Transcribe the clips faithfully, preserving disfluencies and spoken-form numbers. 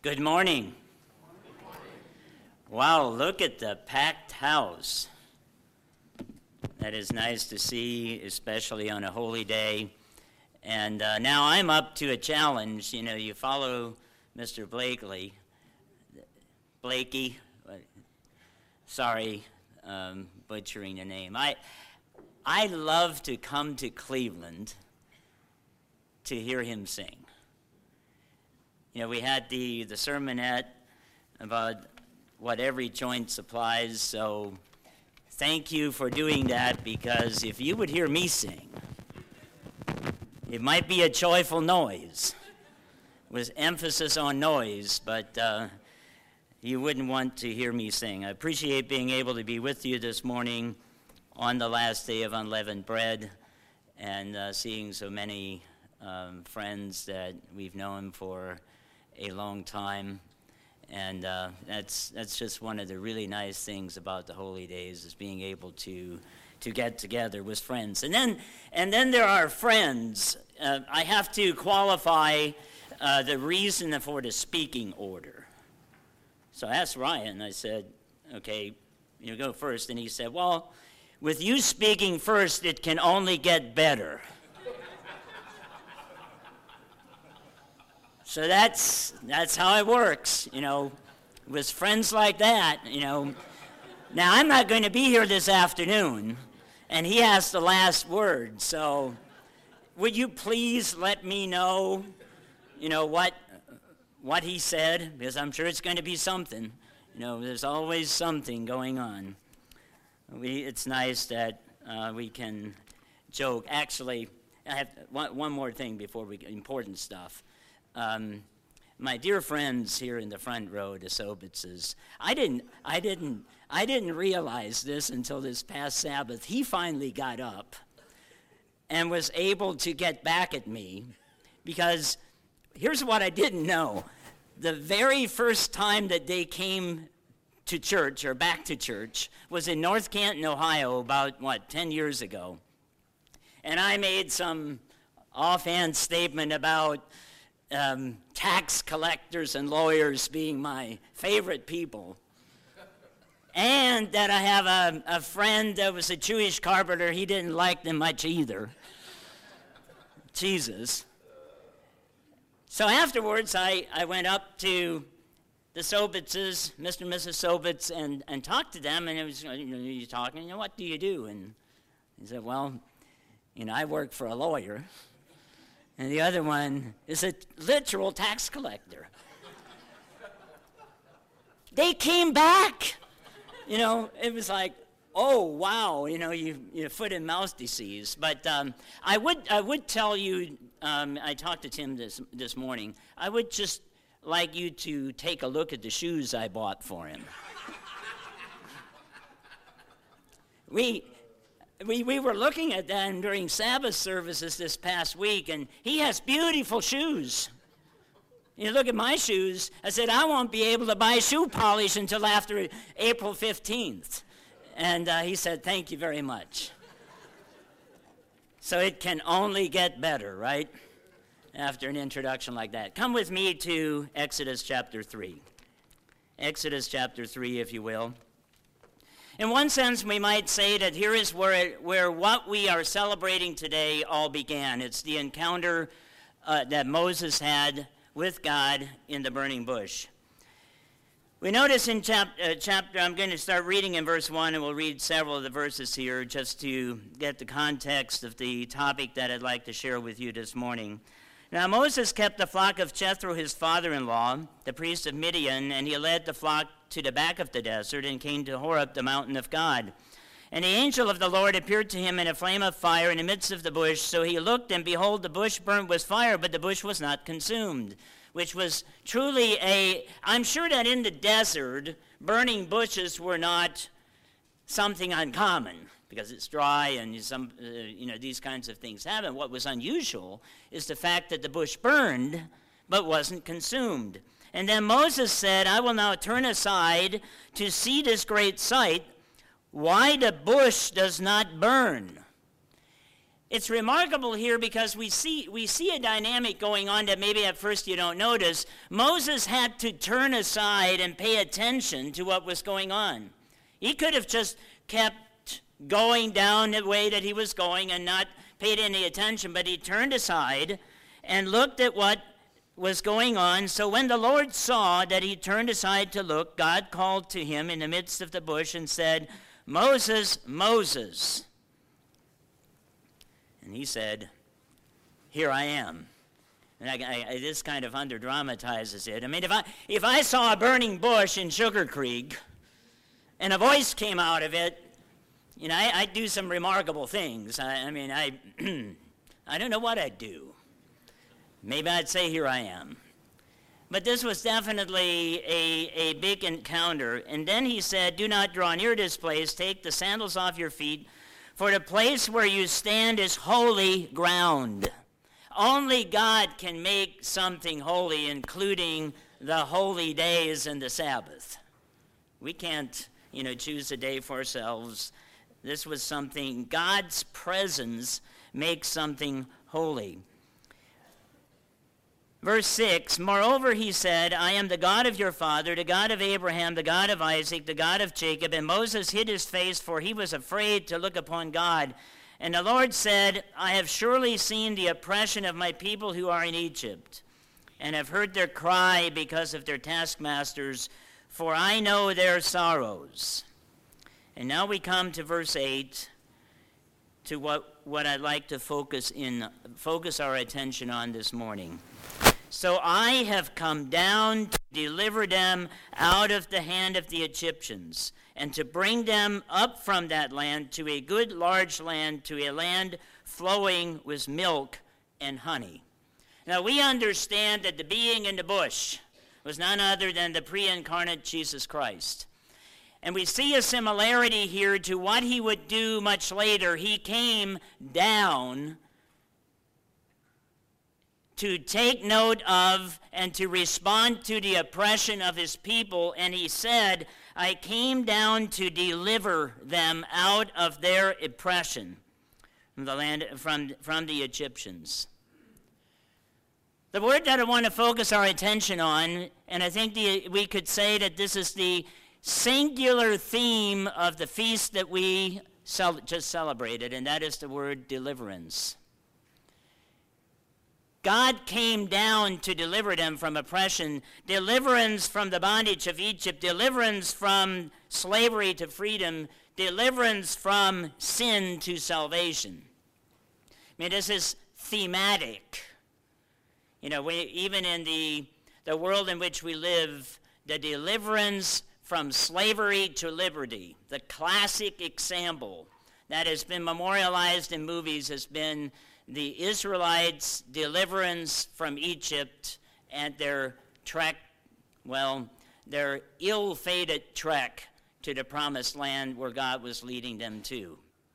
Good morning. Wow, look at the packed house. That is nice to see, especially on a holy day. And uh, now I'm up to a challenge. You know, you follow Mister Blakely. Blakey, sorry, um, butchering the name. I, I love to come to Cleveland to hear him sing. You know, we had the, the sermonette about what every joint supplies, so thank you for doing that, because if you would hear me sing, it might be a joyful noise, with emphasis on noise, but uh, you wouldn't want to hear me sing. I appreciate being able to be with you this morning on the last day of Unleavened Bread, and uh, seeing so many um, friends that we've known for a long time. And uh, that's that's just one of the really nice things about the holy days, is being able to to get together with friends. And then and then there are friends. Uh, I have to qualify uh, the reason for the speaking order. So I asked Ryan. I said, "Okay, you go first." And he said, "Well, with you speaking first, it can only get better." So that's that's how it works, you know, with friends like that, you know. Now, I'm not going to be here this afternoon, and he has the last word. So would you please let me know, you know, what what he said, because I'm sure it's going to be something. You know, there's always something going on. We It's nice that uh, we can joke. Actually, I have one, one more thing before we get important stuff. Um, my dear friends here in the front row, the Sobitzes, I didn't, I didn't, I didn't realize this until this past Sabbath. He finally got up and was able to get back at me, because here's what I didn't know. The very first time that they came to church, or back to church, was in North Canton, Ohio, about, what, ten years ago. And I made some offhand statement about Um, tax collectors and lawyers being my favorite people, and that I have a, a friend that was a Jewish carpenter. He didn't like them much either. Jesus. So afterwards, I, I went up to the Sobitzes, Mister and Missus Sobitz, and, and talked to them, and it was, you know, you talking, you know, what do you do? And he said, well, you know, I work for a lawyer. And the other one is a literal tax collector. They came back. You know, it was like, oh, wow, you know, you, you foot and mouth disease. But um, I would I would tell you, um, I talked to Tim this, this morning, I would just like you to take a look at the shoes I bought for him. we... We we were looking at them during Sabbath services this past week, and he has beautiful shoes. You look at my shoes. I said, I won't be able to buy shoe polish until after April fifteenth. And uh, he said, thank you very much. So it can only get better, right? After an introduction like that. Come with me to Exodus chapter three. Exodus chapter three, if you will. In one sense, we might say that here is where, it, where what we are celebrating today all began. It's the encounter uh, that Moses had with God in the burning bush. We notice in chap- uh, chapter, I'm going to start reading in verse one, and we'll read several of the verses here just to get the context of the topic that I'd like to share with you this morning. Now Moses kept the flock of Jethro, his father-in-law, the priest of Midian, and he led the flock to the back of the desert and came to Horeb, the mountain of God. And the angel of the Lord appeared to him in a flame of fire in the midst of the bush. So he looked, and behold, the bush burnt with fire, but the bush was not consumed, which was truly a, I'm sure that in the desert, burning bushes were not something uncommon, because it's dry and some, uh, you know, these kinds of things happen. What was unusual is the fact that the bush burned but wasn't consumed. And then Moses said, I will now turn aside to see this great sight, why the bush does not burn. It's remarkable here because we see we see a dynamic going on that maybe at first you don't notice. Moses had to turn aside and pay attention to what was going on. He could have just kept going down the way that he was going and not paid any attention, but he turned aside and looked at what was going on. So when the Lord saw that he turned aside to look, God called to him in the midst of the bush and said, "Moses, Moses." And he said, "Here I am." And I, I, this kind of under-dramatizes it. I mean, if I, if I saw a burning bush in Sugar Creek and a voice came out of it, you know, I, I'd do some remarkable things. I, I mean, I, I don't know what I'd do. Maybe I'd say, "Here I am." But this was definitely a, a big encounter. And then he said, "Do not draw near this place. Take the sandals off your feet, for the place where you stand is holy ground." Only God can make something holy, including the holy days and the Sabbath. We can't, you know, choose a day for ourselves. This was something, God's presence makes something holy. Verse six, "Moreover, he said, I am the God of your father, the God of Abraham, the God of Isaac, the God of Jacob. And Moses hid his face, for he was afraid to look upon God. And the Lord said, I have surely seen the oppression of my people who are in Egypt, and have heard their cry because of their taskmasters, for I know their sorrows." And now we come to verse eight, to what, what I'd like to focus in, focus our attention on this morning. "So I have come down to deliver them out of the hand of the Egyptians, and to bring them up from that land to a good large land, to a land flowing with milk and honey." Now we understand that the being in the bush was none other than the pre-incarnate Jesus Christ. And we see a similarity here to what he would do much later. He came down to take note of and to respond to the oppression of his people, and he said, "I came down to deliver them out of their oppression from the land from, from the Egyptians." The word that I want to focus our attention on, and I think the, we could say that this is the singular theme of the feast that we cel- just celebrated, and that is the word deliverance. God came down to deliver them from oppression, deliverance from the bondage of Egypt, deliverance from slavery to freedom, deliverance from sin to salvation. I mean, this is thematic. You know, we, even in the, the world in which we live, the deliverance from slavery to liberty, the classic example that has been memorialized in movies has been the Israelites' deliverance from Egypt and their trek, well, their ill-fated trek to the promised land where God was leading them to.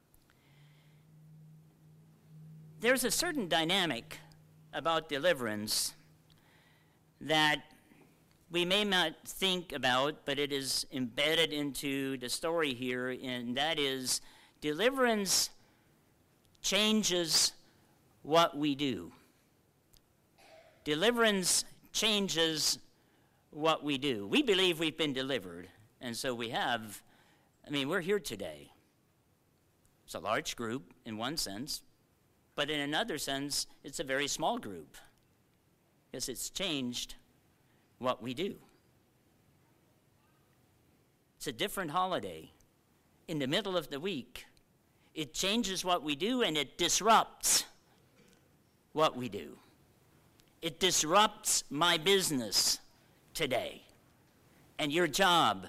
There's a certain dynamic about deliverance that we may not think about, but it is embedded into the story here, and that is deliverance changes what we do. Deliverance changes what we do. We believe we've been delivered, and so we have. I mean, we're here today. It's a large group in one sense, but in another sense, it's a very small group because it's changed what we do. It's a different holiday in the middle of the week. It changes what we do, and it disrupts what we do. It disrupts my business today and your job.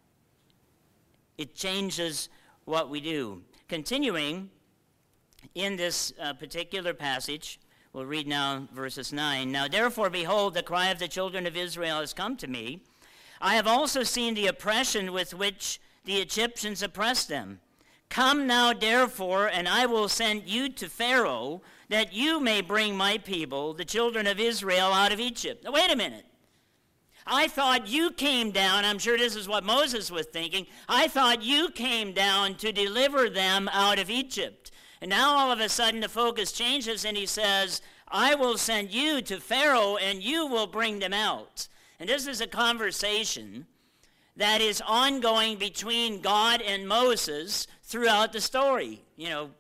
It changes what we do. Continuing in this uh, particular passage, we'll read now verses nine. "Now therefore, behold, the cry of the children of Israel has come to me. I have also seen the oppression with which the Egyptians oppressed them. Come now therefore, and I will send you to Pharaoh, that you may bring my people, the children of Israel, out of Egypt." Now wait a minute. I thought you came down, I'm sure this is what Moses was thinking, I thought you came down to deliver them out of Egypt. And now all of a sudden the focus changes and he says, I will send you to Pharaoh and you will bring them out. And this is a conversation that is ongoing between God and Moses throughout the story. You know,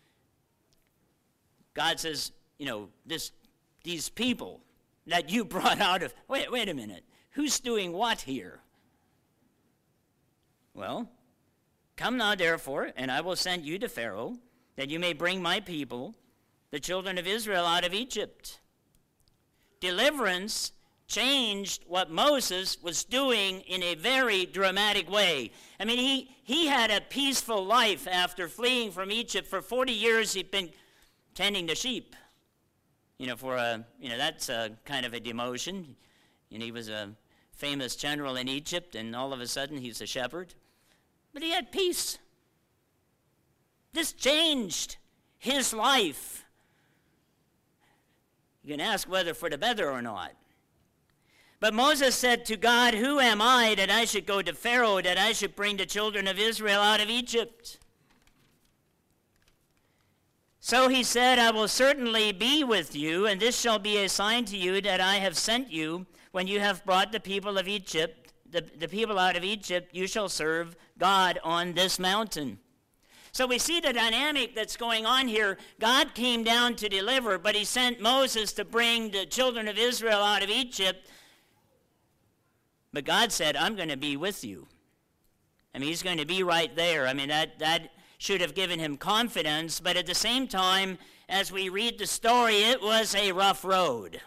God says, you know, this, these people that you brought out of, wait, wait a minute, who's doing what here? Well, come now therefore, and I will send you to Pharaoh, that you may bring my people, the children of Israel, out of Egypt. Deliverance changed what Moses was doing in a very dramatic way. I mean, he, he had a peaceful life after fleeing from Egypt. For forty years, he'd been tending the sheep. You know, for a, you know, that's a kind of a demotion. And he was a famous general in Egypt, and all of a sudden he's a shepherd. But he had peace. This changed his life. You can ask whether for the better or not. But Moses said to God, who am I that I should go to Pharaoh, that I should bring the children of Israel out of Egypt? So he said, I will certainly be with you, and this shall be a sign to you that I have sent you. When you have brought the people of Egypt, the, the people out of Egypt, you shall serve God on this mountain. So we see the dynamic that's going on here. God came down to deliver, but he sent Moses to bring the children of Israel out of Egypt. But God said, I'm going to be with you. I mean, he's going to be right there. I mean, that, that should have given him confidence. But at the same time, as we read the story, it was a rough road.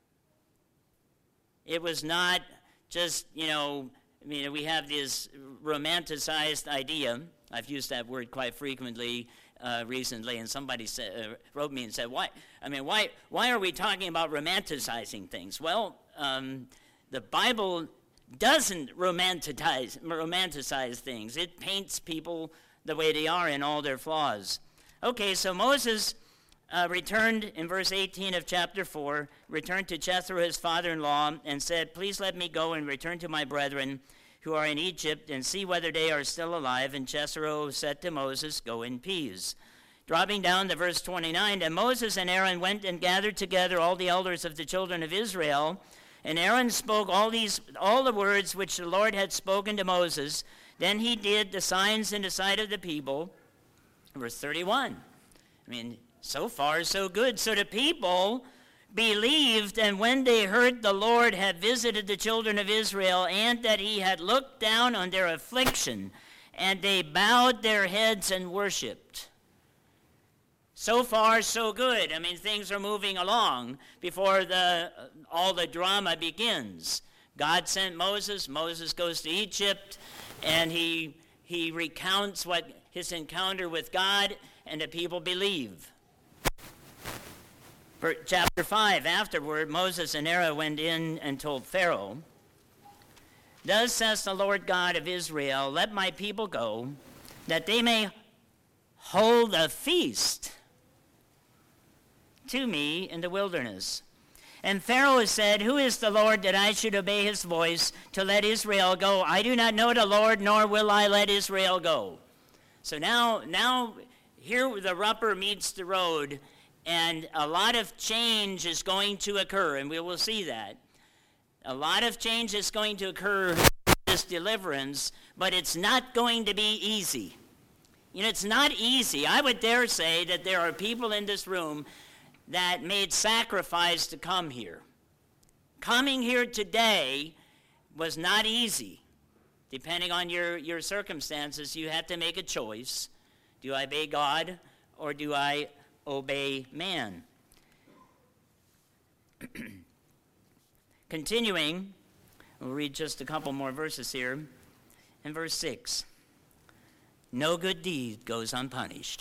It was not just, you know, I mean, we have this romanticized idea. I've used that word quite frequently uh, recently, and somebody said, uh, wrote me and said, why, I mean, why, why are we talking about romanticizing things? Well, um, the Bible doesn't romanticize, romanticize things. It paints people the way they are in all their flaws. Okay, so Moses uh, returned in verse eighteen of chapter four, returned to Jethro, his father-in-law, and said, please let me go and return to my brethren who are in Egypt and see whether they are still alive. And Jethro said to Moses, go in peace. Dropping down to verse twenty-nine, and Moses and Aaron went and gathered together all the elders of the children of Israel. And Aaron spoke all these, all the words which the Lord had spoken to Moses. Then he did the signs in the sight of the people. Verse thirty-one. I mean, so far so good. So the people believed, and when they heard the Lord had visited the children of Israel, and that he had looked down on their affliction, and they bowed their heads and worshipped. So far, so good. I mean, things are moving along before the uh, all the drama begins. God sent Moses. Moses goes to Egypt, and he he recounts what his encounter with God, and the people believe. For chapter five, afterward, Moses and Aaron went in and told Pharaoh, thus says the Lord God of Israel, let my people go, that they may hold a feast to me in the wilderness. And Pharaoh said, who is the Lord that I should obey his voice to let Israel go? I do not know the Lord, nor will I let Israel go. So now, now here the rubber meets the road, and a lot of change is going to occur, and we will see that. A lot of change is going to occur in this deliverance, but it's not going to be easy. You know, it's not easy. I would dare say that there are people in this room that made sacrifice to come here. Coming here today was not easy. Depending on your, your circumstances, you had to make a choice. Do I obey God or do I obey man? Continuing, we'll read just a couple more verses here. In verse six, no good deed goes unpunished.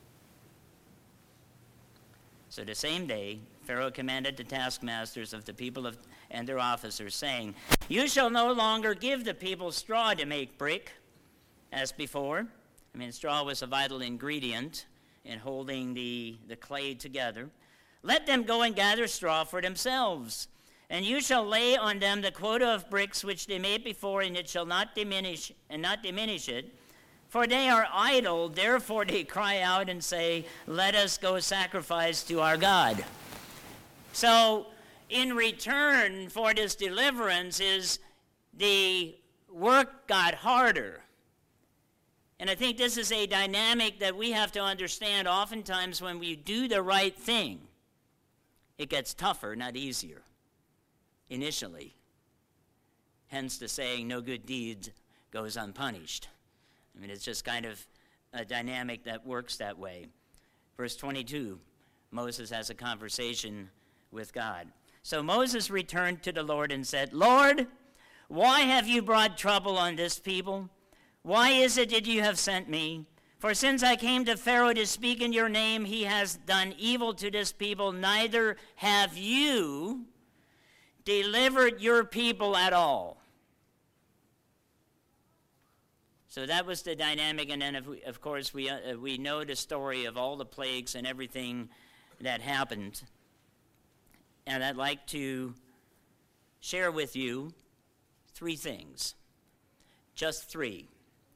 So the same day, Pharaoh commanded the taskmasters of the people of, and their officers, saying, you shall no longer give the people straw to make brick, as before. I mean, straw was a vital ingredient in holding the, the clay together. Let them go and gather straw for themselves. And you shall lay on them the quota of bricks which they made before, and it shall not diminish, and not diminish it. For they are idle, therefore they cry out and say, let us go sacrifice to our God. So, in return for this deliverance is the work got harder. And I think this is a dynamic that we have to understand. Oftentimes when we do the right thing, it gets tougher, not easier, initially. Hence the saying, no good deed goes unpunished. I mean, it's just kind of a dynamic that works that way. Verse twenty-two, Moses has a conversation with God. So Moses returned to the Lord and said, Lord, why have you brought trouble on this people? Why is it that you have sent me? For since I came to Pharaoh to speak in your name, he has done evil to this people, neither have you delivered your people at all. So that was the dynamic, and then, if we, of course, we, uh, we know the story of all the plagues and everything that happened. And I'd like to share with you three things, just three.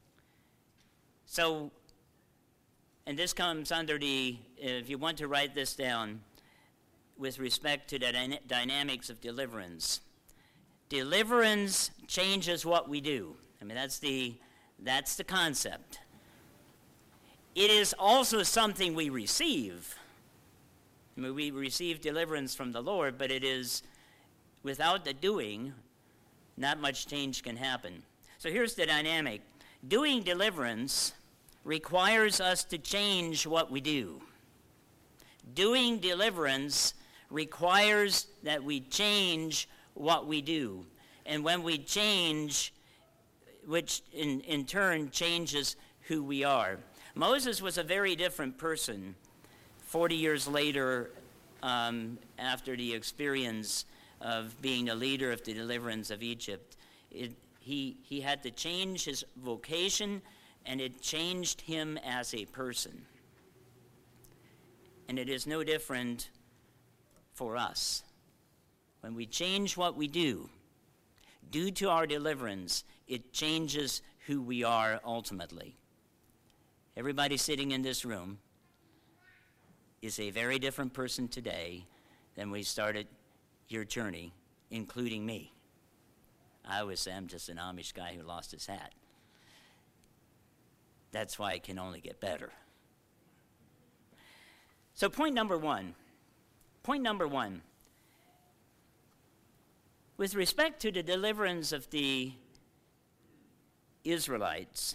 So, and this comes under the, if you want to write this down, with respect to the dyna- dynamics of deliverance. Deliverance changes what we do. I mean, that's the, that's the concept. It is also something we receive. I mean, we receive deliverance from the Lord, but it is, without the doing, not much change can happen. So here's the dynamic. Doing deliverance requires us to change what we do. Doing deliverance requires that we change what we do. And when we change, which in, in turn changes who we are. Moses was a very different person forty years later, um, after the experience of being the leader of the deliverance of Egypt. It, he, he had to change his vocation, and it changed him as a person. And it is no different for us. When we change what we do, due to our deliverance, it changes who we are ultimately. Everybody sitting in this room is a very different person today than we started your journey, including me. I always say I'm just an Amish guy who lost his hat. That's why it can only get better. So point number one, point number one, with respect to the deliverance of the Israelites,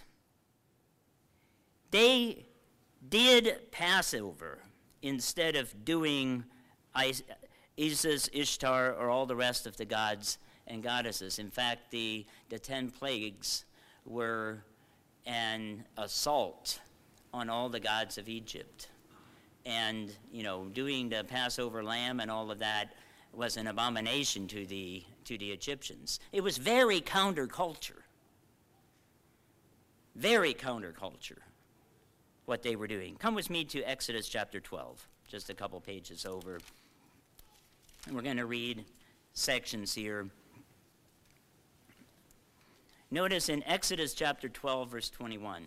they did Passover instead of doing Isis, Ishtar, or all the rest of the gods and goddesses. In fact, the, the ten plagues were an assault on all the gods of Egypt. And, you know, doing the Passover lamb and all of that was an abomination to the to the Egyptians. It was very counterculture. Very counterculture, what they were doing. Come with me to Exodus chapter twelve, just a couple pages over. And we're going to read sections here. Notice in Exodus chapter twelve, verse twenty-one.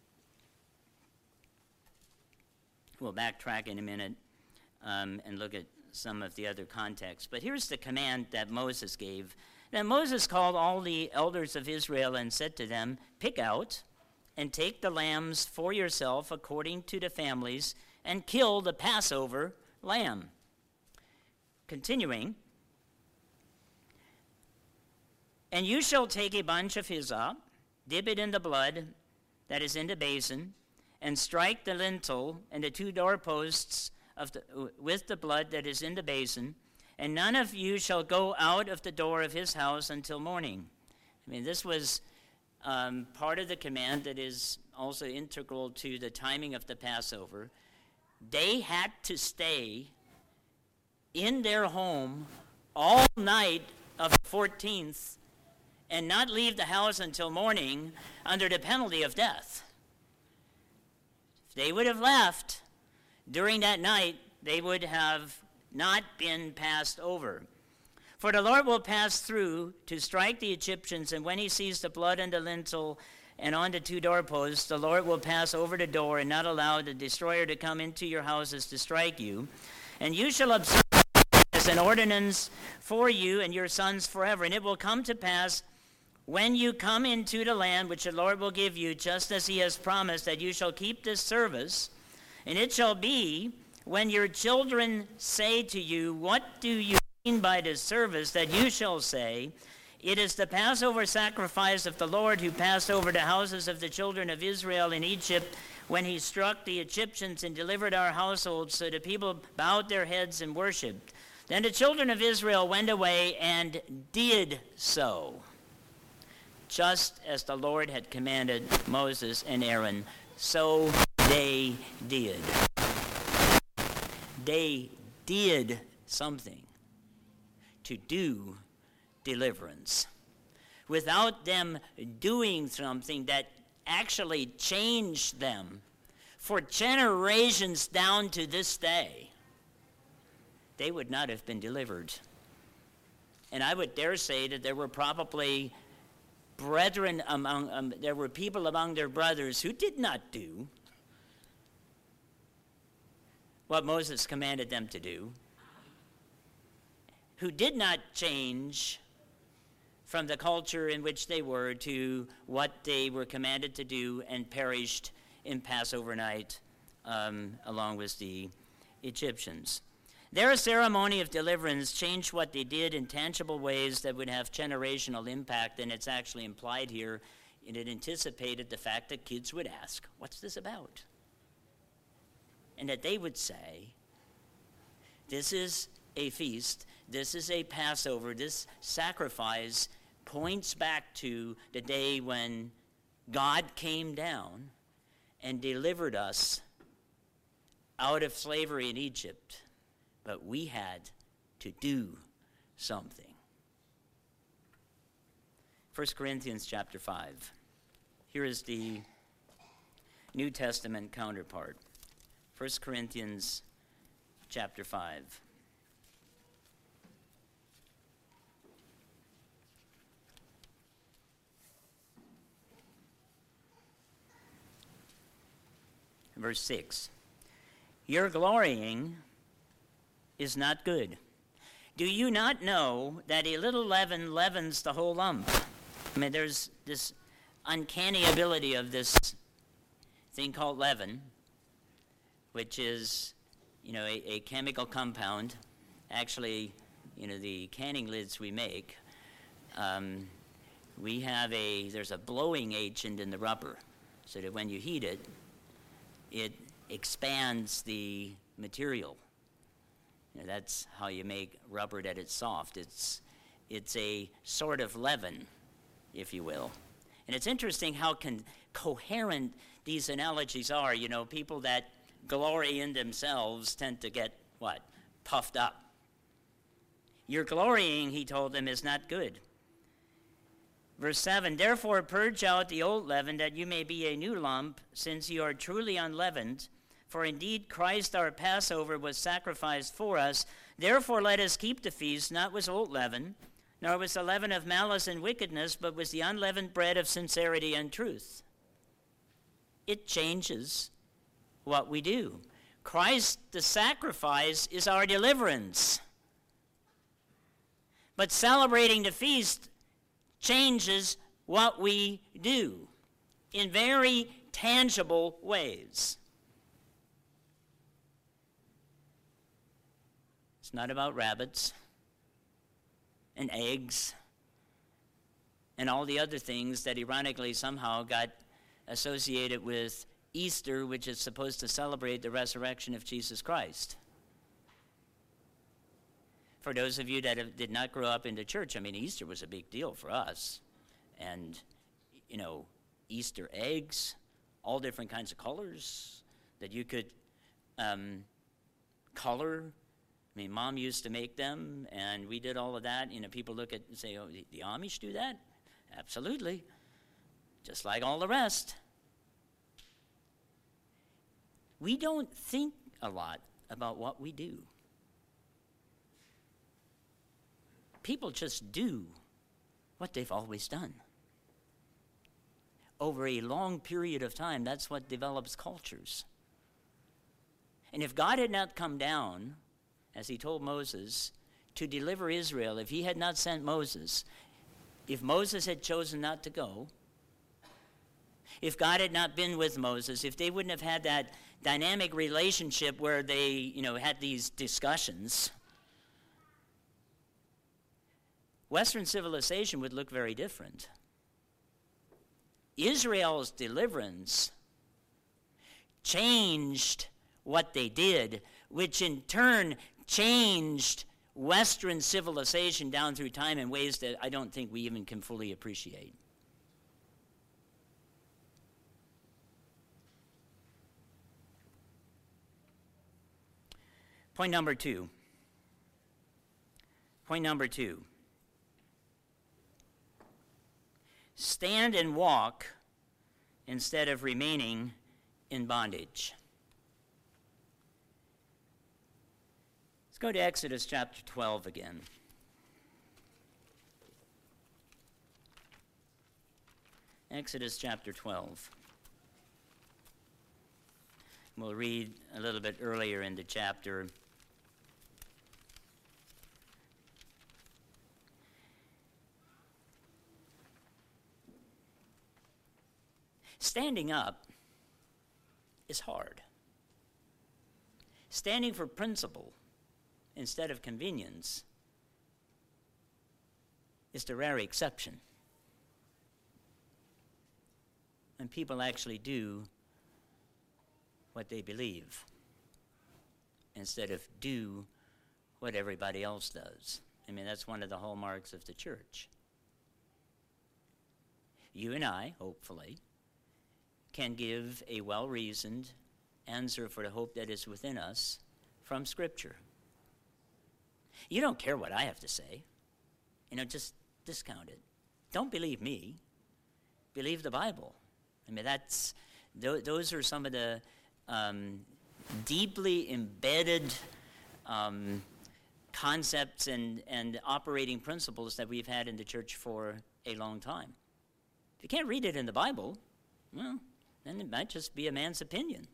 We'll backtrack in a minute um, and look at some of the other context. But here's the command that Moses gave. Then Moses called all the elders of Israel and said to them, pick out and take the lambs for yourself according to the families and kill the Passover lamb. Continuing, and you shall take a bunch of hyssop, dip it in the blood that is in the basin, and strike the lintel and the two doorposts of the, with the blood that is in the basin, and none of you shall go out of the door of his house until morning. I mean, this was um, part of the command that is also integral to the timing of the Passover. They had to stay in their home all night of the fourteenth and not leave the house until morning under the penalty of death. If they would have left during that night, they would have not been passed over. For the Lord will pass through to strike the Egyptians, and when he sees the blood and the lintel and on the two doorposts, the Lord will pass over the door and not allow the destroyer to come into your houses to strike you. And you shall observe as an ordinance for you and your sons forever. And it will come to pass when you come into the land which the Lord will give you, just as he has promised, that you shall keep this service. And it shall be when your children say to you, what do you mean by this service, that you shall say, it is the Passover sacrifice of the Lord who passed over the houses of the children of Israel in Egypt when he struck the Egyptians and delivered our households, so the people bowed their heads and worshipped. Then the children of Israel went away and did so, just as the Lord had commanded Moses and Aaron, so they did. They did something to do deliverance. Without them doing something that actually changed them for generations down to this day, they would not have been delivered. And I would dare say that there were probably brethren among, um, there were people among their brothers who did not do what Moses commanded them to do, who did not change from the culture in which they were to what they were commanded to do, and perished in Passover night um, along with the Egyptians. Their ceremony of deliverance changed what they did in tangible ways that would have generational impact, and it's actually implied here, and it anticipated the fact that kids would ask, what's this about? And that they would say, this is a feast, this is a Passover, this sacrifice points back to the day when God came down and delivered us out of slavery in Egypt, but we had to do something. First Corinthians chapter five. Here is the New Testament counterpart. First Corinthians chapter five. Verse six. Your glorying is not good. Do you not know that a little leaven leavens the whole lump? I mean, there's this uncanny ability of this thing called leaven, which is, you know, a, a chemical compound. Actually, you know, the canning lids we make, um, we have a, there's a blowing agent in the rubber, so that when you heat it, it expands the material. You know, that's how you make rubber that it's soft. It's, it's a sort of leaven, if you will. And it's interesting how con- coherent these analogies are. You know, people that glory in themselves tend to get, what? Puffed up. Your glorying, he told them, is not good. Verse seven, therefore purge out the old leaven, that you may be a new lump, since you are truly unleavened. For indeed Christ our Passover was sacrificed for us. Therefore let us keep the feast, not with old leaven, nor with the leaven of malice and wickedness, but with the unleavened bread of sincerity and truth. It changes what we do. Christ, the sacrifice, is our deliverance. But celebrating the feast changes what we do in very tangible ways. It's not about rabbits and eggs and all the other things that ironically somehow got associated with Easter, which is supposed to celebrate the resurrection of Jesus Christ. For those of you that have, did not grow up in the church, I mean, Easter was a big deal for us. And, you know, Easter eggs, all different kinds of colors that you could um, color. I mean, Mom used to make them, and we did all of that. You know, people look at and say, oh, the, the Amish do that? Absolutely. Just like all the rest. We don't think a lot about what we do. People just do what they've always done. over a long period of time. That's what develops cultures. And if God had not come down, as he told Moses, to deliver Israel, if he had not sent Moses, if Moses had chosen not to go, if God had not been with Moses, if they wouldn't have had that dynamic relationship where they, you know, had these discussions, Western civilization would look very different. Israel's deliverance changed what they did, which in turn changed Western civilization down through time in ways that I don't think we even can fully appreciate. Point number two. Point number two. Stand and walk instead of remaining in bondage. Let's go to Exodus chapter twelve again. Exodus chapter twelve. We'll read a little bit earlier in the chapter. Standing up is hard. Standing for principle instead of convenience is the rare exception. And people actually do what they believe instead of do what everybody else does. I mean, that's one of the hallmarks of the church. You and I, hopefully, can give a well-reasoned answer for the hope that is within us from Scripture. You don't care what I have to say. You know, just discount it. Don't believe me. Believe the Bible. I mean, that's th- those are some of the um, deeply embedded um, concepts and, and operating principles that we've had in the church for a long time. If you can't read it in the Bible, well, then it might just be a man's opinion.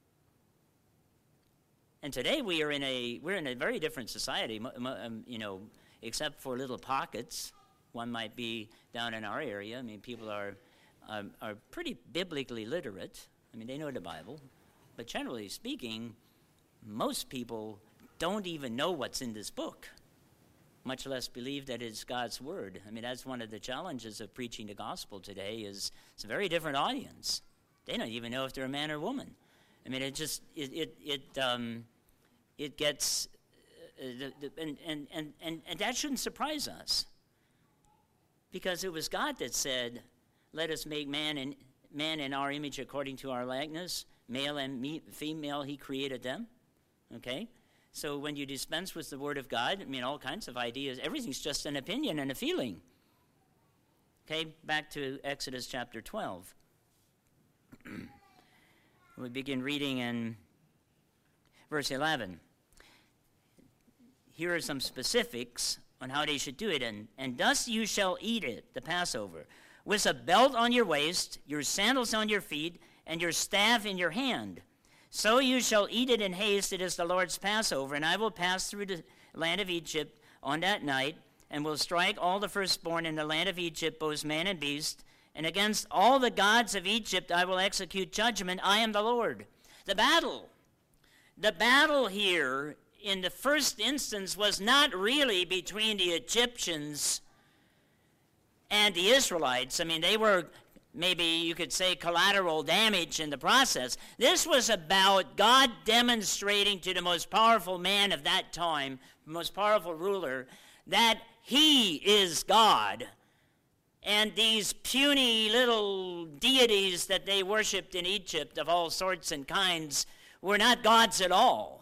And today we are in a we're in a very different society, um, you know, except for little pockets. One might be down in our area. I mean, people are um, are pretty biblically literate. I mean, they know the Bible, but generally speaking, most people don't even know what's in this book, much less believe that it's God's word. I mean, that's one of the challenges of preaching the gospel today. Is it's a very different audience. They don't even know if they're a man or woman. I mean, it just it it it um, it gets, uh, the, the, and, and and and and that shouldn't surprise us, because it was God that said, "Let us make man in man in our image according to our likeness, male and me, female He created them." Okay, so when you dispense with the Word of God, I mean, all kinds of ideas. Everything's just an opinion and a feeling. Okay, back to Exodus chapter twelve. We begin reading in verse eleven. Here are some specifics on how they should do it. And, and thus you shall eat it, the Passover, with a belt on your waist, your sandals on your feet, and your staff in your hand. So you shall eat it in haste. It is the Lord's Passover. And I will pass through the land of Egypt on that night, and will strike all the firstborn in the land of Egypt, both man and beast. And against all the gods of Egypt I will execute judgment. I am the Lord. The battle. The battle here in the first instance was not really between the Egyptians and the Israelites. I mean, they were, maybe you could say, collateral damage in the process. This was about God demonstrating to the most powerful man of that time, the most powerful ruler, that he is God. And these puny little deities that they worshipped in Egypt of all sorts and kinds were not gods at all.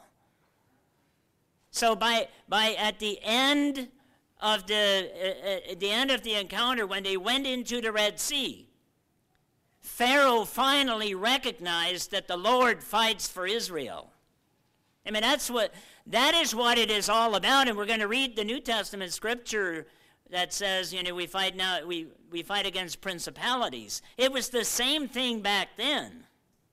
So by by at the end of the uh, at the end of the encounter, when they went into the Red Sea, Pharaoh finally recognized that the Lord fights for Israel. I mean, that's what that is what it is all about. And we're going to read the New Testament scripture that says, you know, we fight now, we, we fight against principalities. It was the same thing back then.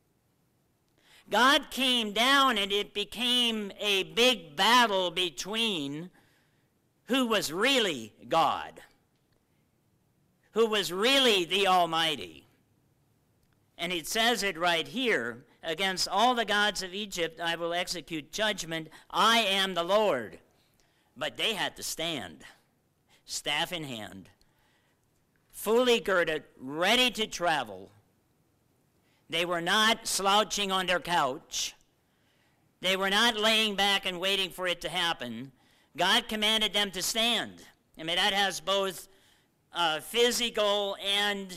God came down and it became a big battle between who was really God, who was really the Almighty. And it says it right here, against all the gods of Egypt I will execute judgment. I am the Lord. But they had to stand, staff in hand, fully girded, ready to travel. They were not slouching on their couch. They were not laying back and waiting for it to happen. God commanded them to stand. I mean, that has both uh, physical and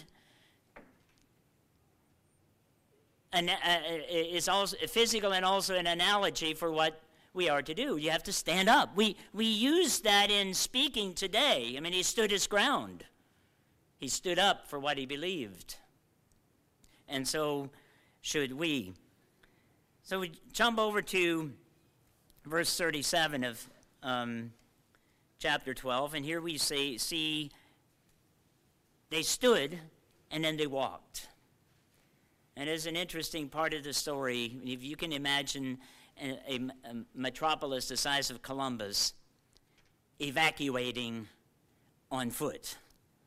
an, uh, is also physical and also an analogy for what we are to do. You have to stand up. We we use that in speaking today. I mean, he stood his ground. He stood up for what he believed. And so should we. So we jump over to verse thirty-seven of um, chapter twelve, and here we say, see, they stood and then they walked. And it's an interesting part of the story. If you can imagine a, a, a metropolis the size of Columbus evacuating on foot.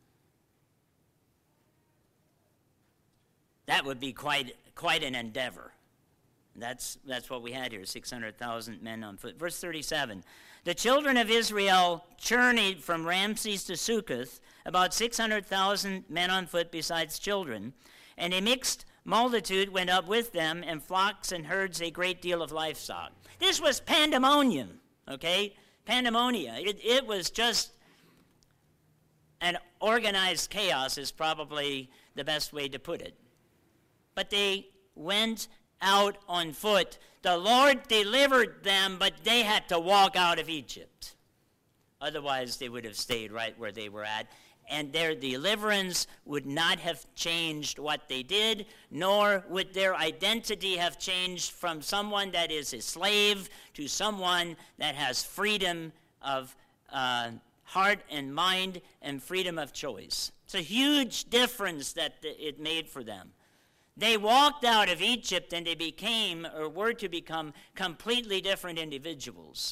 That would be quite quite an endeavor. That's that's what we had here, six hundred thousand men on foot. Verse thirty-seven, the children of Israel journeyed from Ramses to Succoth, about six hundred thousand men on foot besides children, and a mixed multitude went up with them, and flocks and herds, a great deal of livestock. This was pandemonium, okay? Pandemonia. It, it was just an organized chaos is probably the best way to put it. But they went out on foot. The Lord delivered them, but they had to walk out of Egypt. Otherwise, they would have stayed right where they were at. And their deliverance would not have changed what they did, nor would their identity have changed from someone that is a slave to someone that has freedom of uh, heart and mind and freedom of choice. It's a huge difference that it made for them. They walked out of Egypt and they became, or were to become, completely different individuals.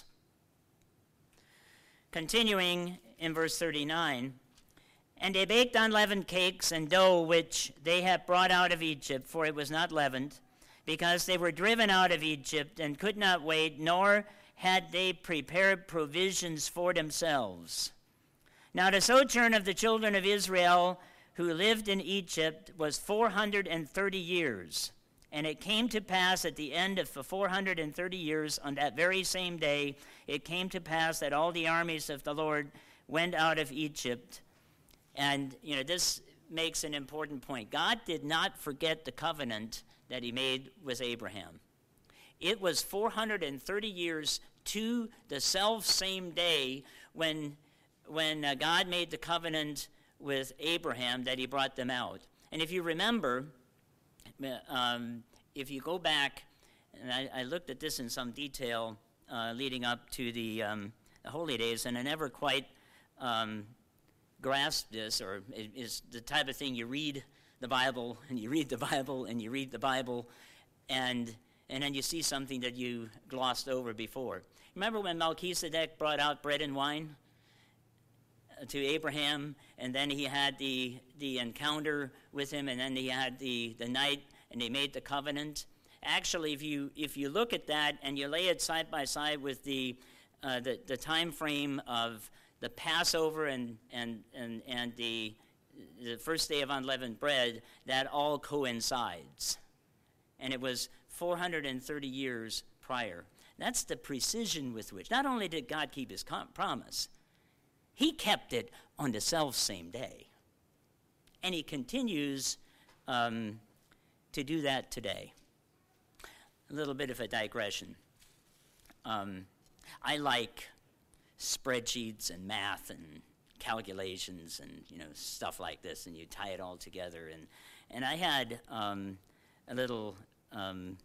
Continuing in verse thirty-nine, and they baked unleavened cakes and dough which they had brought out of Egypt, for it was not leavened, because they were driven out of Egypt and could not wait, nor had they prepared provisions for themselves. Now the sojourn of the children of Israel who lived in Egypt was four hundred thirty years. And it came to pass at the end of the four hundred thirty years, on that very same day, it came to pass that all the armies of the Lord went out of Egypt. And, you know, this makes an important point. God did not forget the covenant that he made with Abraham. It was four hundred thirty years to the self-same day when, when uh, God made the covenant with Abraham that he brought them out. And if you remember, um, if you go back, and I, I looked at this in some detail uh, leading up to the, um, the Holy Days, and I never quite um, grasp this, or it is the type of thing you read the Bible and you read the Bible and you read the Bible and and then you see something that you glossed over before. Remember when Melchizedek brought out bread and wine to Abraham, and then he had the the encounter with him, and then he had the, the night and they made the covenant? Actually, if you if you look at that and you lay it side by side with the uh, the, the time frame of the Passover and and and and the the first day of unleavened bread, that all coincides, and it was four hundred thirty years prior. That's the precision with which not only did God keep his com- promise, he kept it on the self-same day, and he continues um, to do that today. A little bit of a digression. Um, I like spreadsheets and math and calculations and, you know, stuff like this, and you tie it all together. And and I had um, a little um,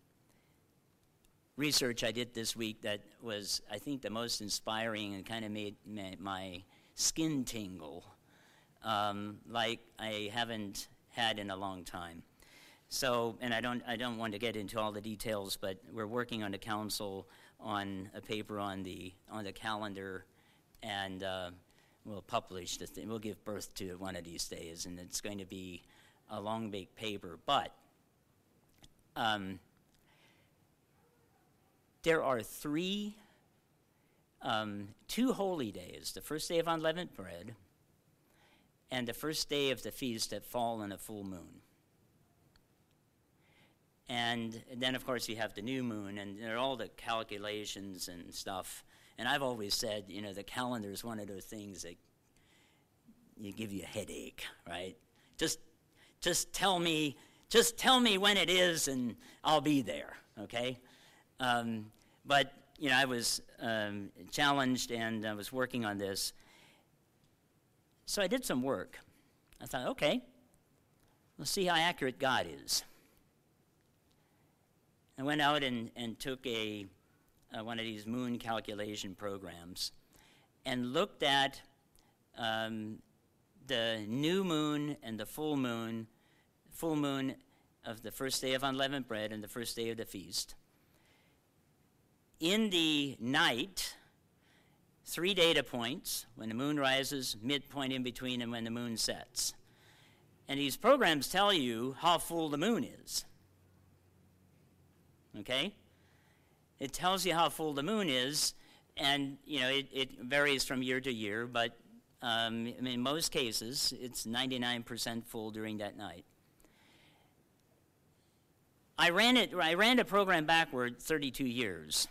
research I did this week that was, I think, the most inspiring and kind of made my, my skin tingle um, like I haven't had in a long time. So, and I don't, I don't want to get into all the details, but we're working on the council on a paper on the on the calendar, and uh, we'll publish the thing. We'll give birth to it one of these days, and it's going to be a long, big paper. But um, there are three, um, two holy days: the first day of unleavened bread, and the first day of the feast that fall on a full moon. And then, of course, you have the new moon, and there are all the calculations and stuff. And I've always said, you know, the calendar is one of those things that you give you a headache, right? Just, just tell me, just tell me when it is, and I'll be there, okay? Um, but you know, I was um, challenged, and I was working on this. So I did some work. I thought, okay, let's see how accurate God is. I went out and, and took a uh, one of these moon calculation programs and looked at um, the new moon and the full moon, full moon of the first day of unleavened bread and the first day of the feast. In the night, three data points: when the moon rises, midpoint in between, and when the moon sets. And these programs tell you how full the moon is. Okay? It tells you how full the moon is, and you know it, it varies from year to year, but um, in most cases, it's ninety-nine percent full during that night. I ran it. I ran the program backward thirty-two years,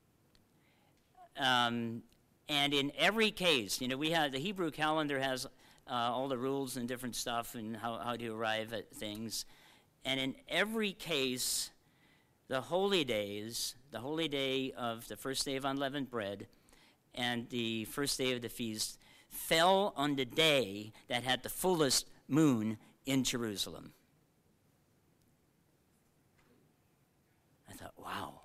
um, and in every case, you know, we have the Hebrew calendar has uh, all the rules and different stuff and how, how to arrive at things, and in every case, the holy days, the holy day of the first day of unleavened bread and the first day of the feast fell on the day that had the fullest moon in Jerusalem. I thought, wow.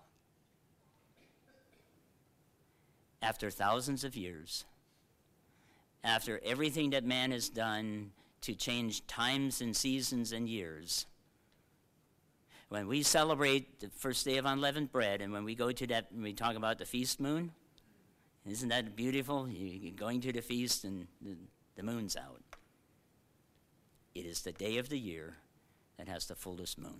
After thousands of years, after everything that man has done to change times and seasons and years, when we celebrate the first day of unleavened bread, and when we go to that, when we talk about the feast moon, isn't that beautiful? You're going to the feast and the, the moon's out. It is the day of the year that has the fullest moon.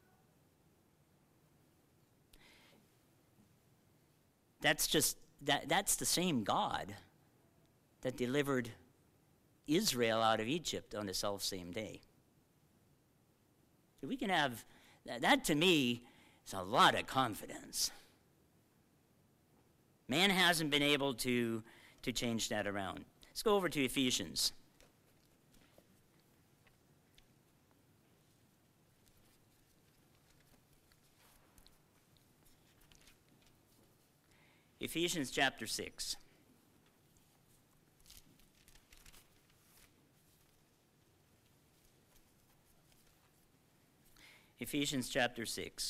That's just, that, that's the same God that delivered Israel out of Egypt on the self-same day. So we can have That, to me, is a lot of confidence. Man hasn't been able to, to change that around. Let's go over to Ephesians. Ephesians chapter six. Ephesians chapter six,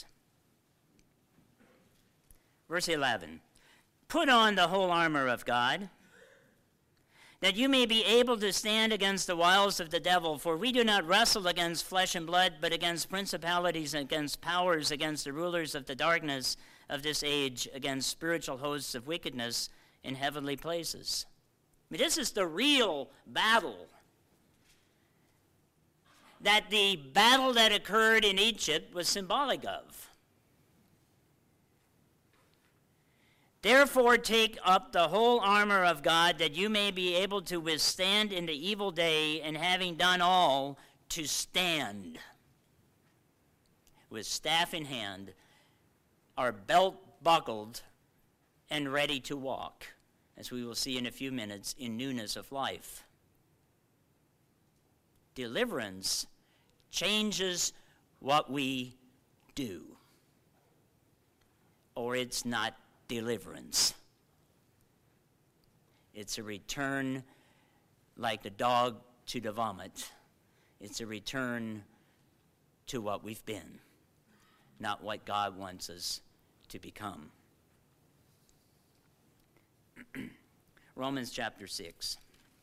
verse eleven. Put on the whole armor of God, that you may be able to stand against the wiles of the devil, for we do not wrestle against flesh and blood, but against principalities, against powers, against the rulers of the darkness of this age, against spiritual hosts of wickedness in heavenly places. I mean, this is the real battle. That the battle that occurred in Egypt was symbolic of. Therefore, take up the whole armor of God, that you may be able to withstand in the evil day, and having done all, to stand. With staff in hand, our belt buckled, and ready to walk, as we will see in a few minutes, in newness of life. Deliverance changes what we do, or it's not deliverance. It's a return like the dog to the vomit. It's a return to what we've been, not what God wants us to become. Romans chapter six.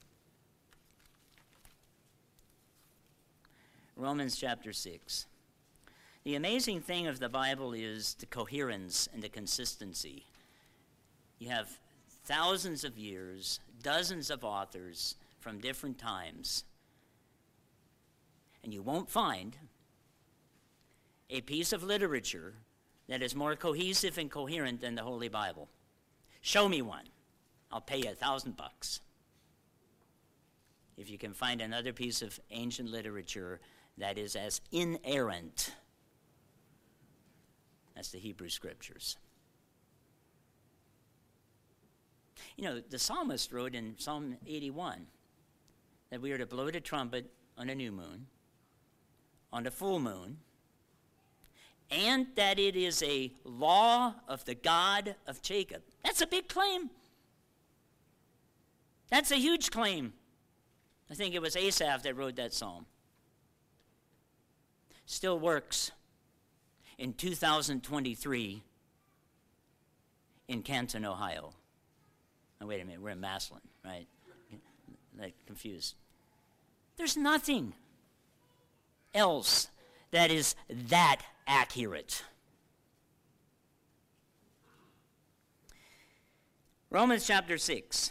Romans chapter six. The amazing thing of the Bible is the coherence and the consistency. You have thousands of years, dozens of authors from different times, and you won't find a piece of literature that is more cohesive and coherent than the Holy Bible. Show me one. I'll pay you a thousand bucks. If you can find another piece of ancient literature that is as inerrant as the Hebrew Scriptures. You know, the psalmist wrote in Psalm eighty-one that we are to blow the trumpet on a new moon, on a full moon, and that it is a law of the God of Jacob. That's a big claim. That's a huge claim. I think it was Asaph that wrote that psalm. Still works in two thousand twenty-three in Canton, Ohio. Oh, wait a minute, we're in Massillon, right? Like confused. There's nothing else that is that accurate. Romans chapter six.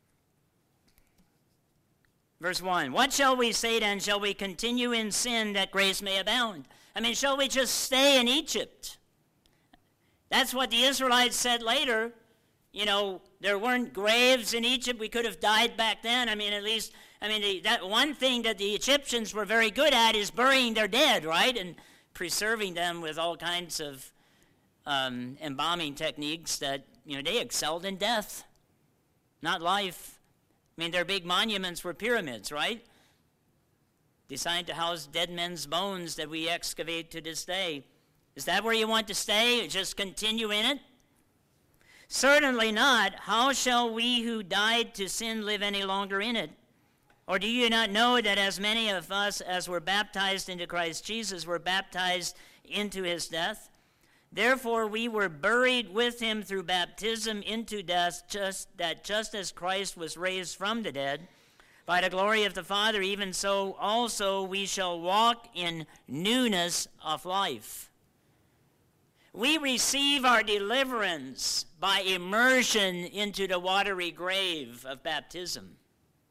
Verse one, what shall we say then? Shall we continue in sin that grace may abound? I mean, shall we just stay in Egypt? That's what the Israelites said later. You know, there weren't graves in Egypt. We could have died back then. I mean, at least, I mean, the, that one thing that the Egyptians were very good at is burying their dead, right? And preserving them with all kinds of um, embalming techniques that, you know, they excelled in death, not life. I mean, their big monuments were pyramids, right? Designed to house dead men's bones that we excavate to this day. Is that where you want to stay? Just continue in it? Certainly not. How shall we who died to sin live any longer in it? Or do you not know that as many of us as were baptized into Christ Jesus were baptized into his death? Therefore we were buried with him through baptism into death, just that just as Christ was raised from the dead by the glory of the Father, even so also we shall walk in newness of life. We receive our deliverance by immersion into the watery grave of baptism.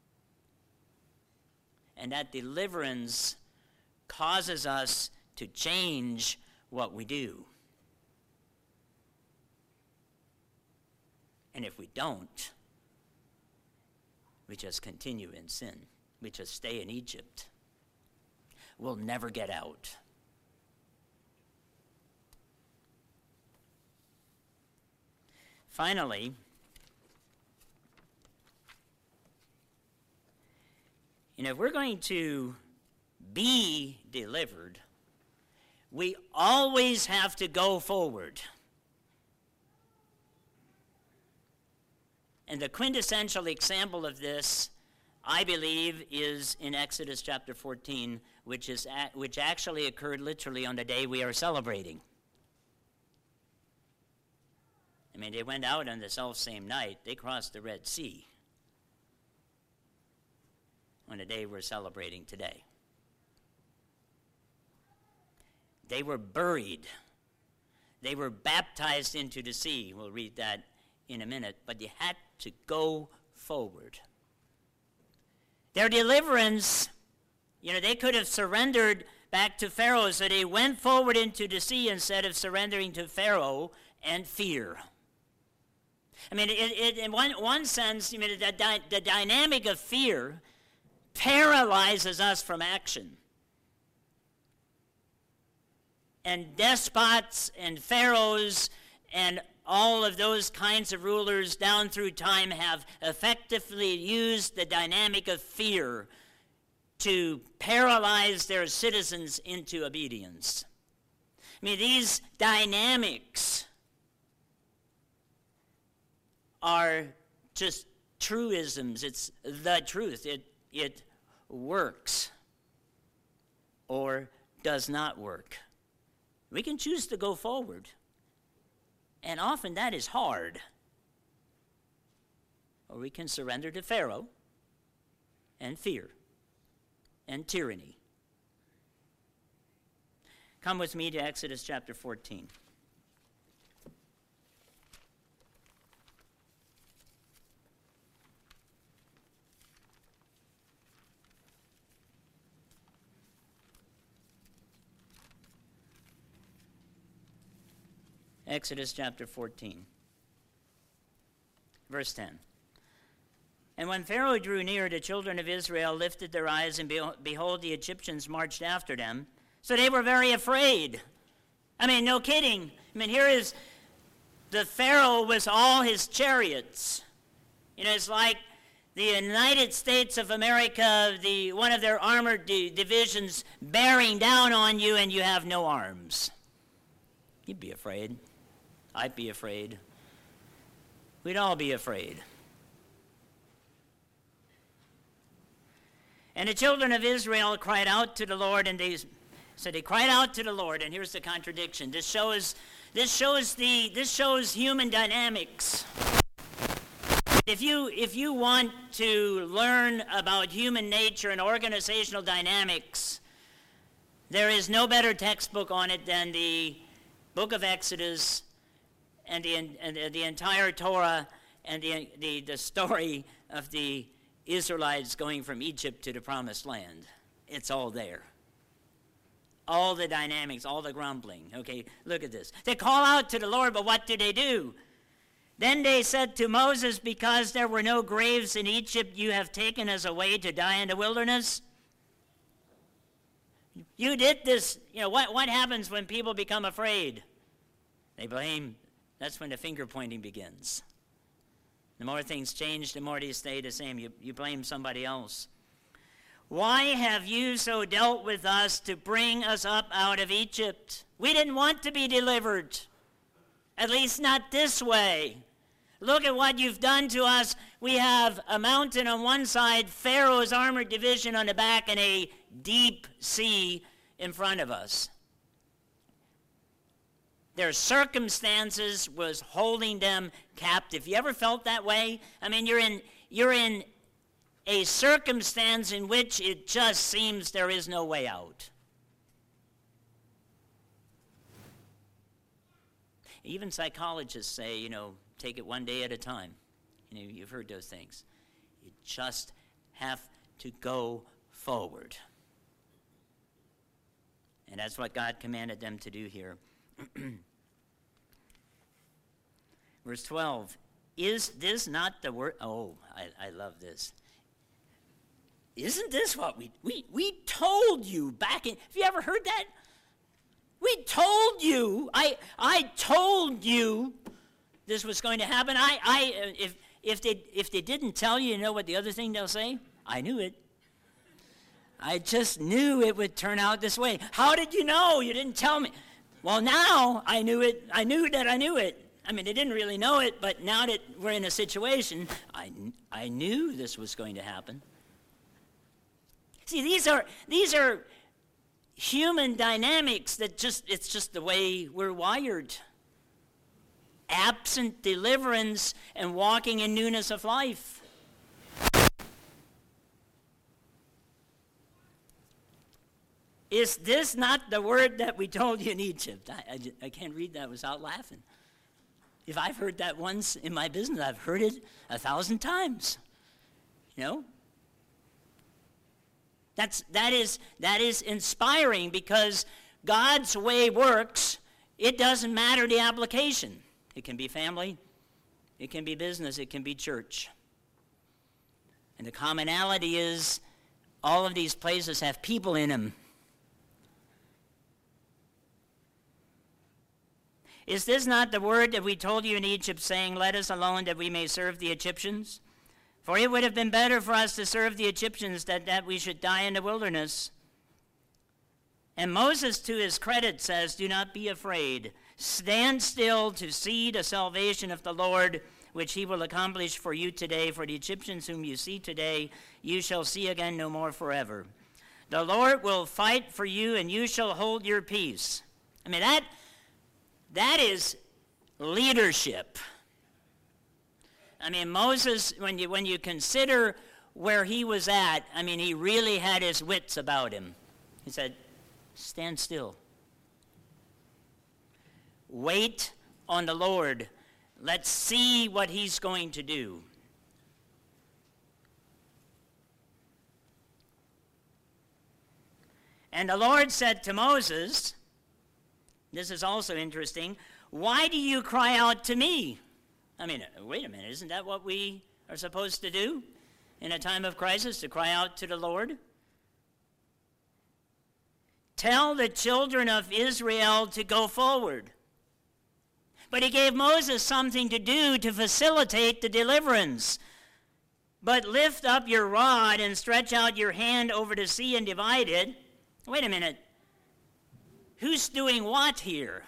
And that deliverance causes us to change what we do. And if we don't, we just continue in sin. We just stay in Egypt. We'll never get out. Finally, you know, if we're going to be delivered, we always have to go forward. And the quintessential example of this, I believe, is in Exodus chapter fourteen, which is a, which actually occurred literally on the day we are celebrating. I mean, they went out on the self-same night. They crossed the Red Sea on the day we're celebrating today. They were buried. They were baptized into the sea. We'll read that in a minute, but you had to go forward. Their deliverance, you know, they could have surrendered back to Pharaoh, so they went forward into the sea instead of surrendering to Pharaoh and fear. I mean, it, it, in one, one sense, I mean, the, the, the dynamic of fear paralyzes us from action. And despots and pharaohs and all of those kinds of rulers down through time have effectively used the dynamic of fear to paralyze their citizens into obedience. I mean, these dynamics are just truisms. It's the truth. It, it works or does not work. We can choose to go forward. And often that is hard. Or we can surrender to Pharaoh and fear and tyranny Come with me to Exodus chapter fourteen. Exodus chapter fourteen, verse ten. And when Pharaoh drew near, the children of Israel lifted their eyes, and behold, the Egyptians marched after them. So they were very afraid. I mean, no kidding. I mean, here is the Pharaoh with all his chariots. You know, it's like the United States of America, the one of their armored di- divisions bearing down on you, and you have no arms. You'd be afraid. I'd be afraid. We'd all be afraid. And the children of Israel cried out to the Lord, and they so they cried out to the Lord, and here's the contradiction. This shows this shows the this shows human dynamics. If you if you want to learn about human nature and organizational dynamics, there is no better textbook on it than the book of Exodus and the and the entire Torah and the the, the story of the Israelites going from Egypt to the promised land. It's all there. All the dynamics, all the grumbling. Okay, look at this. They call out to the Lord, but what do they do? Then they said to Moses, because there were no graves in Egypt, you have taken us away to die in the wilderness. You did this. You know, what, what happens when people become afraid? They blame. That's when the finger pointing begins. The more things change, the more they stay the same. You, you blame somebody else. Why have you so dealt with us to bring us up out of Egypt? We didn't want to be delivered. At least not this way. Look at what you've done to us. We have a mountain on one side, Pharaoh's armored division on the back, and a deep sea in front of us. Their circumstances was holding them captive. You ever felt that way? I mean, you're in you're in a circumstance in which it just seems there is no way out. Even psychologists say, you know, take it one day at a time. You know, you've heard those things. You just have to go forward. And that's what God commanded them to do here. Verse twelve, is this not the word? Oh, I, I love this. Isn't this what we, we, we told you back in, have you ever heard that? We told you, I, I told you this was going to happen. I, I, if, if they, if they didn't tell you, you know what the other thing they'll say? I knew it. I just knew it would turn out this way. How did you know? You didn't tell me. Well, now I knew it. I knew that I knew it. I mean, they didn't really know it, but now that we're in a situation, I, I knew this was going to happen. See, these are these are human dynamics that just, it's just the way we're wired. Absent deliverance and walking in newness of life. Is this not the word that we told you in Egypt? I, I, I can't read that without laughing. If I've heard that once in my business, I've heard it a thousand times. You know? That's, that is, that is inspiring because God's way works. It doesn't matter the application. It can be family, it can be business, it can be church. And the commonality is all of these places have people in them. Is this not the word that we told you in Egypt, saying, let us alone that we may serve the Egyptians? For it would have been better for us to serve the Egyptians than that we should die in the wilderness. And Moses, to his credit, says, do not be afraid. Stand still to see the salvation of the Lord, which he will accomplish for you today. For the Egyptians whom you see today, you shall see again no more forever. The Lord will fight for you, and you shall hold your peace. I mean, that, that is leadership. I mean, Moses, when you, when you consider where he was at, I mean, he really had his wits about him. He said, stand still. Wait on the Lord. Let's see what he's going to do. And the Lord said to Moses, this is also interesting, why do you cry out to me? I mean, wait a minute, isn't that what we are supposed to do in a time of crisis, to cry out to the Lord? Tell the children of Israel to go forward. But he gave Moses something to do to facilitate the deliverance. But lift up your rod and stretch out your hand over the sea and divide it. Wait a minute. Who's doing what here?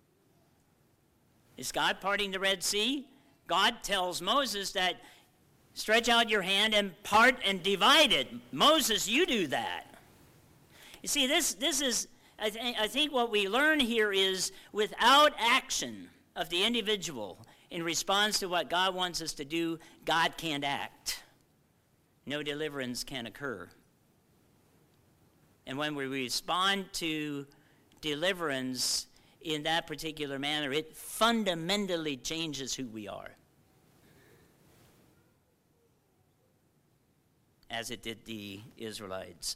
Is God parting the Red Sea? God tells Moses that stretch out your hand and part and divide it. Moses, you do that. You see, this, this is, I, th- I think what we learn here is without action of the individual in response to what God wants us to do, God can't act. No deliverance can occur. And when we respond to deliverance in that particular manner, it fundamentally changes who we are, as it did the Israelites.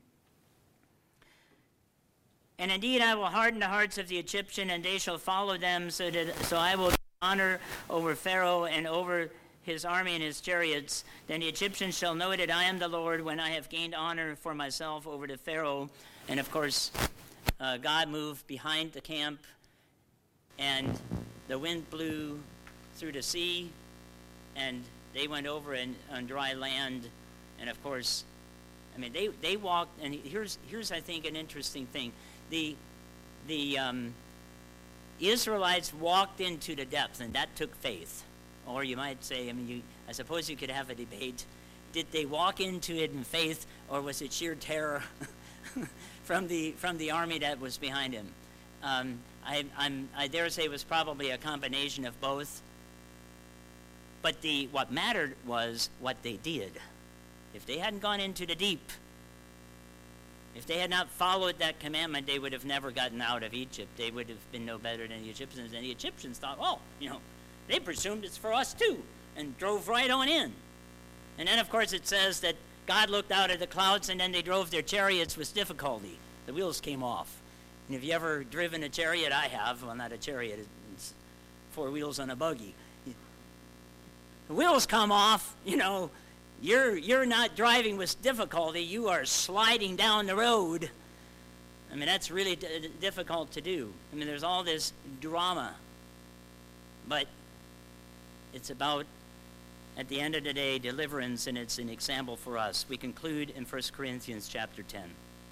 And indeed I will harden the hearts of the Egyptian, and they shall follow them, so that so I will give honor over Pharaoh and over his army and his chariots. Then the Egyptians shall know that I am the Lord when I have gained honor for myself over the Pharaoh. And of course, uh, God moved behind the camp, and the wind blew through the sea, and they went over in, on dry land. And of course, I mean, they, they walked, and here's, here's I think, an interesting thing. The, the um, Israelites walked into the depths, and that took faith. Or you might say, I mean, you, I suppose you could have a debate. Did they walk into it in faith, or was it sheer terror from the from the army that was behind him? Um, I, I'm, I dare say it was probably a combination of both. But the what mattered was what they did. If they hadn't gone into the deep, if they had not followed that commandment, they would have never gotten out of Egypt. They would have been no better than the Egyptians. And the Egyptians thought, oh, you know, they presumed it's for us too, and drove right on in. And then, of course, it says that God looked out of the clouds, and then they drove their chariots with difficulty. The wheels came off. And if you ever driven a chariot, I have. Well, not a chariot. It's four wheels on a buggy. The wheels come off, you know, you're, you're not driving with difficulty. You are sliding down the road. I mean, that's really d- difficult to do. I mean, there's all this drama. But it's about, at the end of the day, deliverance, and it's an example for us. We conclude in First Corinthians chapter ten.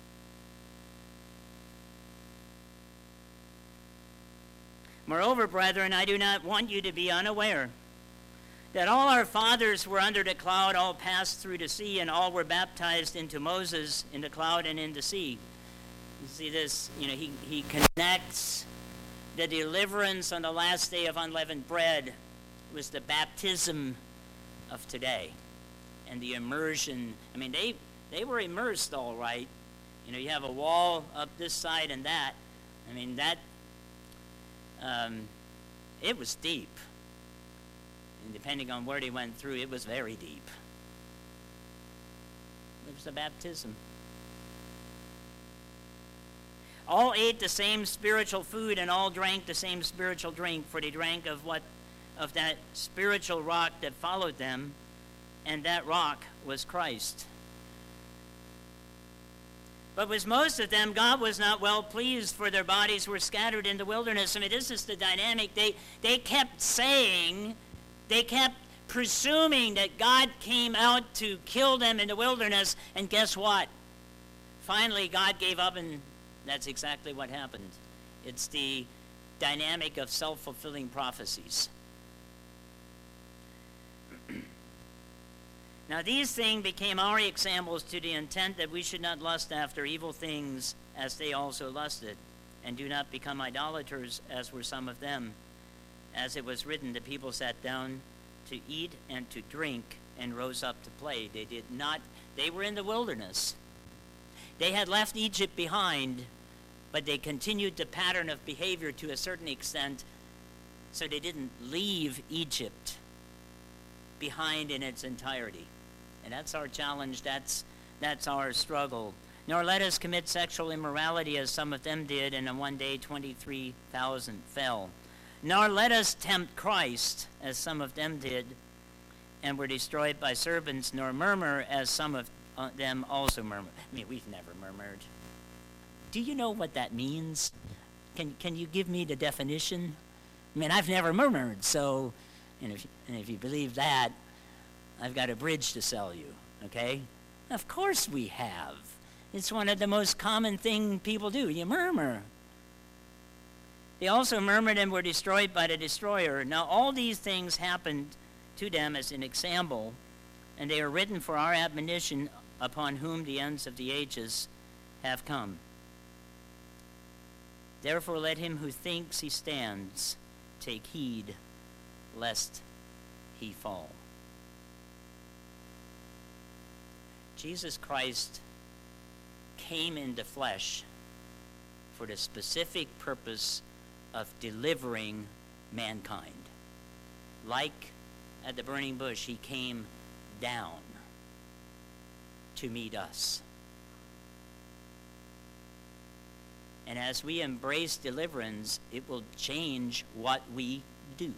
Moreover, brethren, I do not want you to be unaware that all our fathers were under the cloud, all passed through the sea, and all were baptized into Moses in the cloud and in the sea. You see this, you know, he, he connects the deliverance on the last day of unleavened bread was the baptism of today, and the immersion. I mean, they they were immersed all right. You know, you have a wall up this side and that. I mean, that um, it was deep, and depending on where they went through, it was very deep. It was a baptism. All ate the same spiritual food, and all drank the same spiritual drink, for they drank of what of that spiritual rock that followed them, and that rock was Christ. But with most of them, God was not well pleased, for their bodies were scattered in the wilderness. I mean, this is the dynamic. They, they kept saying, they kept presuming that God came out to kill them in the wilderness, and guess what? Finally, God gave up, and that's exactly what happened. It's the dynamic of self-fulfilling prophecies. Now these things became our examples, to the intent that we should not lust after evil things as they also lusted, and do not become idolaters as were some of them. As it was written, the people sat down to eat and to drink and rose up to play. They did not, they were in the wilderness. They had left Egypt behind, but they continued the pattern of behavior to a certain extent, so they didn't leave Egypt behind in its entirety. And that's our challenge, that's, that's our struggle. Nor let us commit sexual immorality as some of them did, and in one day twenty-three thousand fell. Nor let us tempt Christ as some of them did, and were destroyed by serpents, nor murmur as some of uh, them also murmured. I mean, we've never murmured. Do you know what that means? Can, can you give me the definition? I mean, I've never murmured, so, and if, and if you believe that, I've got a bridge to sell you, okay? Of course we have. It's one of the most common thing people do. You murmur. They also murmured and were destroyed by the destroyer. Now all these things happened to them as an example, and they are written for our admonition, upon whom the ends of the ages have come. Therefore let him who thinks he stands take heed lest he fall. Jesus Christ came into flesh for the specific purpose of delivering mankind. Like at the burning bush, he came down to meet us. And as we embrace deliverance, it will change what we do.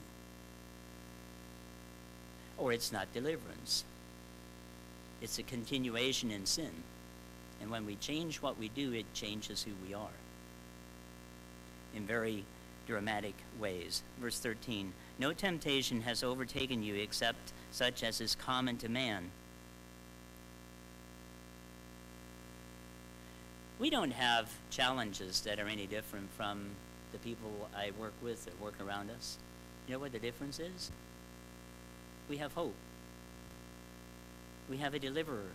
Or it's not deliverance. It's a continuation in sin. And when we change what we do, it changes who we are in very dramatic ways. Verse thirteen, no temptation has overtaken you except such as is common to man. We don't have challenges that are any different from the people I work with that work around us. You know what the difference is? We have hope. We have a deliverer.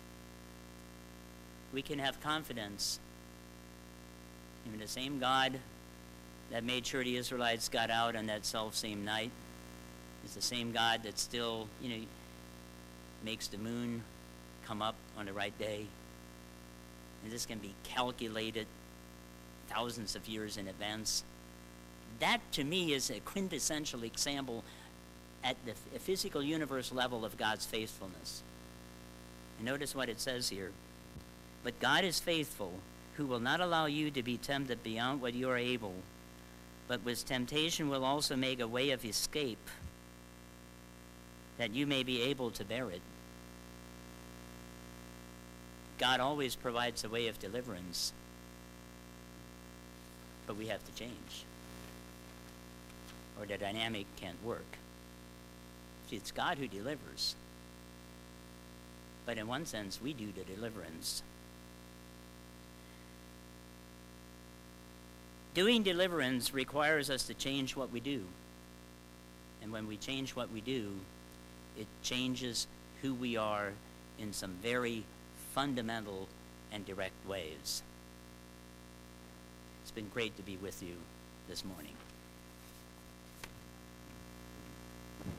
We can have confidence. Even the same God that made sure the Israelites got out on that self-same night is the same God that still, you know, makes the moon come up on the right day. And this can be calculated thousands of years in advance. That, to me, is a quintessential example at the physical universe level of God's faithfulness. And notice what it says here. But God is faithful, who will not allow you to be tempted beyond what you are able, but with temptation will also make a way of escape, that you may be able to bear it. God always provides a way of deliverance, but we have to change, or the dynamic can't work. See, it's God who delivers, but in one sense, we do the deliverance. Doing deliverance requires us to change what we do. And when we change what we do, it changes who we are in some very fundamental and direct ways. It's been great to be with you this morning.